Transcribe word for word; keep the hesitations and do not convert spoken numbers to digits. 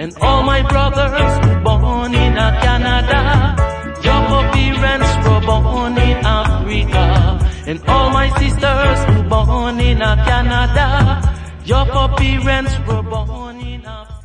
And all my brothers who born in a Canada, your parents were born in Africa. And all my sisters who born in a Canada, your parents were born in Africa.